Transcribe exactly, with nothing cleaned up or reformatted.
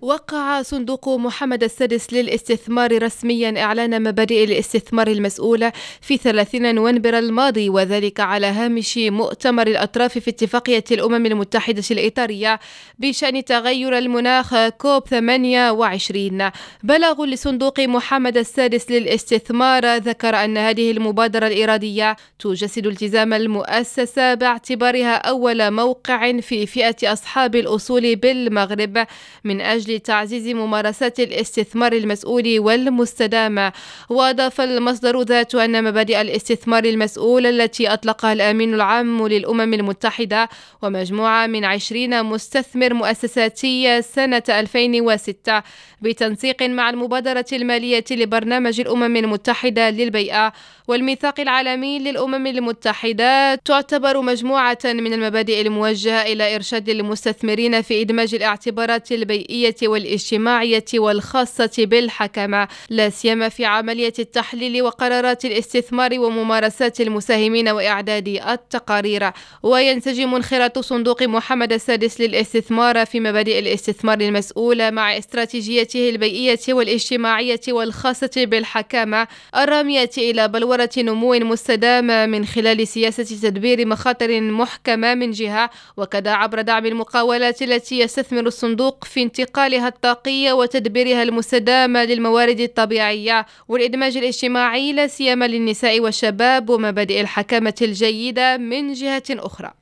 وقع صندوق محمد السادس للاستثمار رسميا إعلان مبادئ الاستثمار المسؤول في ثلاثين نوفمبر الماضي، وذلك على هامش مؤتمر الأطراف في اتفاقية الأمم المتحدة الإطارية بشأن تغير المناخ كوب ثمانية وعشرين. بلاغ لصندوق محمد السادس للاستثمار ذكر أن هذه المبادرة الإرادية تجسد التزام المؤسسة باعتبارها أول موقع في فئة أصحاب الأصول بالمغرب من أجل تعزيز ممارسات الاستثمار المسؤول والمستدام. وأضاف المصدر ذاته أن مبادئ الاستثمار المسؤول التي أطلقها الأمين العام للأمم المتحدة ومجموعة من عشرين مستثمر مؤسساتي سنة ألفين وستة بتنسيق مع المبادرة المالية لبرنامج الأمم المتحدة للبيئة والميثاق العالمي للأمم المتحدة، تعتبر مجموعة من المبادئ الموجهة إلى إرشاد المستثمرين في إدماج الاعتبارات البيئية والاجتماعية والخاصة بالحكمة، لا سيما في عملية التحليل وقرارات الاستثمار وممارسات المساهمين وإعداد التقارير. وينسجم انخراط صندوق محمد السادس للاستثمار في مبادئ الاستثمار المسؤول مع استراتيجيته البيئية والاجتماعية والخاصة بالحكمة الرامية إلى بلورة نمو مستدام من خلال سياسة تدبير مخاطر محكمة من جهة، وكذا عبر دعم المقاولات التي يستثمر الصندوق في انتقالها الطاقي وتدبيرها المستدام للموارد الطبيعية والإدماج الاجتماعي لا سيما للنساء والشباب، ومبادئ الحكامة الجيدة من جهة أخرى.